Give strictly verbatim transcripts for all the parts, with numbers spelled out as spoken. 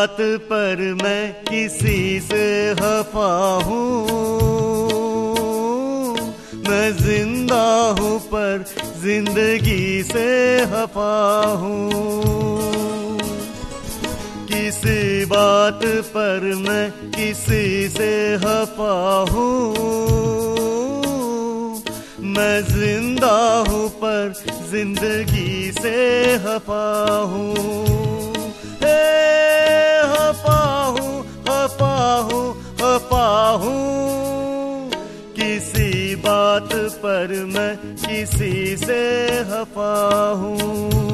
बात पर मैं किसी से खफा हूँ। मैं जिंदा हूँ पर जिंदगी से खफा हूँ। किसी बात पर मैं किसी से खफा हूँ। मैं जिंदा हूँ पर जिंदगी से खफा हूँ। हे खफा हूँ, खफा हूँ, खफा हूँ। किसी बात पर मैं किसी से खफा हूँ।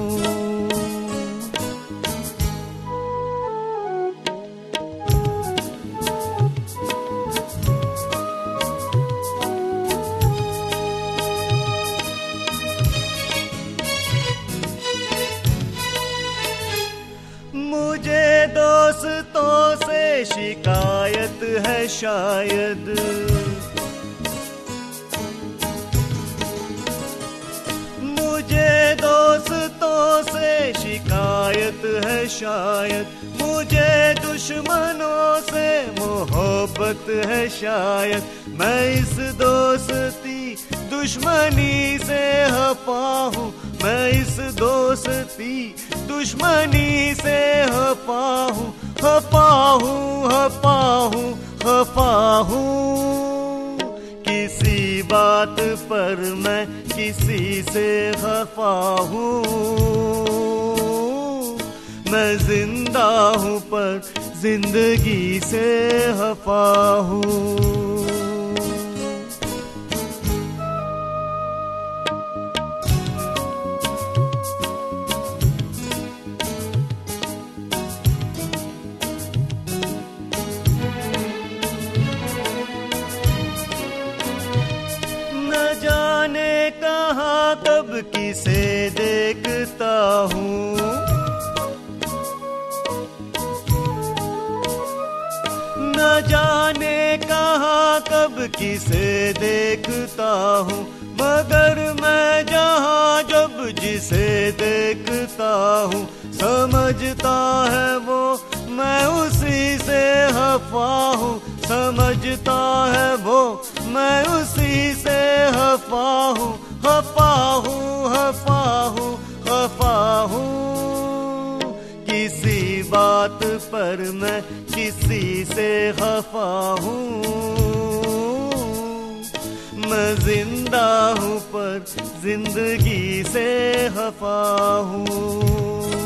मुझे दोस्तों से शिकायत है शायद। मुझे दोस्तों से शिकायत है शायद। मुझे दुश्मनों से मोहब्बत है शायद। मैं इस दोस्ती दुश्मनी से खफा हूँ। मैं इस दोस्ती दुश्मनी से खफा हूँ। खफा हूँ, खफा हूँ, खफा हूँ। किसी बात पर मैं किसी से खफा हूँ। मैं जिंदा हूँ पर जिंदगी से खफा हूँ। न जाने कहाँ कब किसे देखता हूँ। न जाने कहाँ कब किसे देखता हूँ। मगर मैं जहाँ जब जिसे देखता हूँ, समझता है वो मैं उसी से खफा हूँ। समझता है वो मैं उसी से खफा हूँ। खफा हूँ, खफा हूँ, खफा हूँ। किसी बात पर मैं किसी से खफा हूँ। मैं जिंदा हूँ पर जिंदगी से खफा हूँ।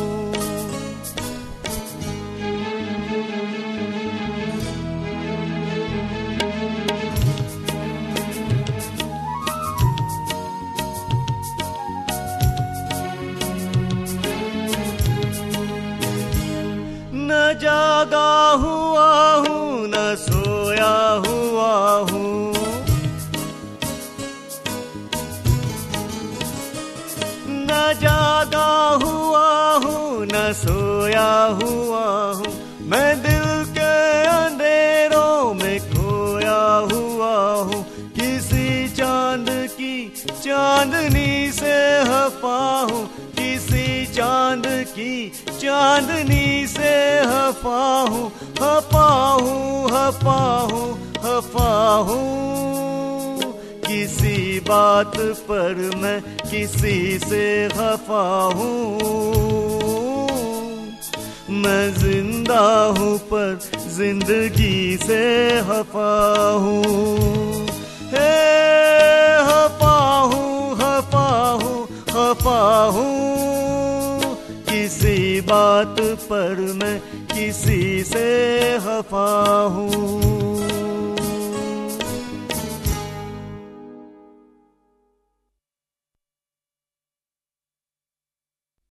न जागा हुआ हूँ, न सोया हुआ हूँ। न जागा हुआ हूँ, न सोया हुआ हूँ। मैं दिल के अंधेरों में खोया हुआ हूँ। किसी चांद की चांदनी से खफा हूँ। किसी चांद की चांदनी से खफा हूँ। खफा हूँ, खफा हूँ, खफा हूँ। किसी बात पर मैं किसी से खफा हूँ। मैं जिंदा हूँ पर जिंदगी से खफा हूँ। हे खफा हूँ, खफा हूँ, खफा हूँ। किसी बात पर मैं किसी से खफा हूँ।